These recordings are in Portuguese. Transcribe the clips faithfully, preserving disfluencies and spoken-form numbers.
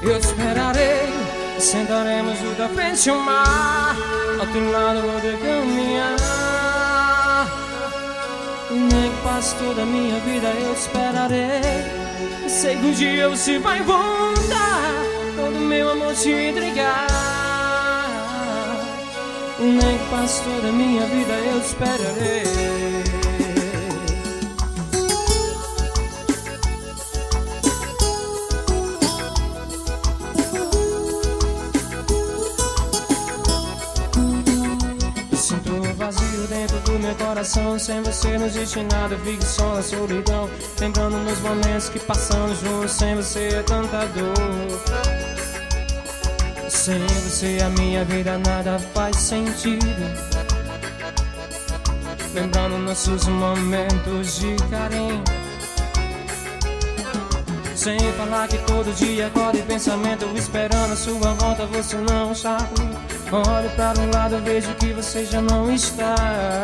eu te esperarei. Sentaremos junto à frente ao mar, ao teu lado vou te caminhar. E nem que passe toda a minha vida eu te esperarei. Sei que um dia você vai voltar, todo meu amor te entregar. E nem que passe toda a minha vida eu te esperarei. Vazio dentro do meu coração, sem você não existe nada, fico só na solidão. Lembrando nos momentos que passamos juntos, sem você é tanta dor. Sem você a minha vida nada faz sentido. Lembrando nossos momentos de carinho. Sem falar que todo dia acordo em pensamento, esperando a sua volta, você não está aqui. Olho para um lado, vejo que você já não está.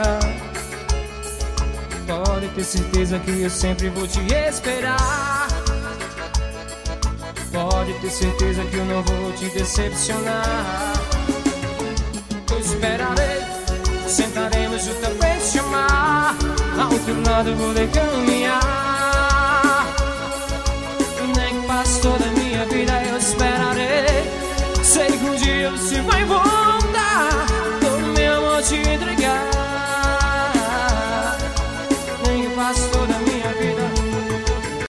Pode ter certeza que eu sempre vou te esperar. Pode ter certeza que eu não vou te decepcionar. Eu esperarei, sentaremos junto à frente ao mar, ao teu lado vou lhe caminhar.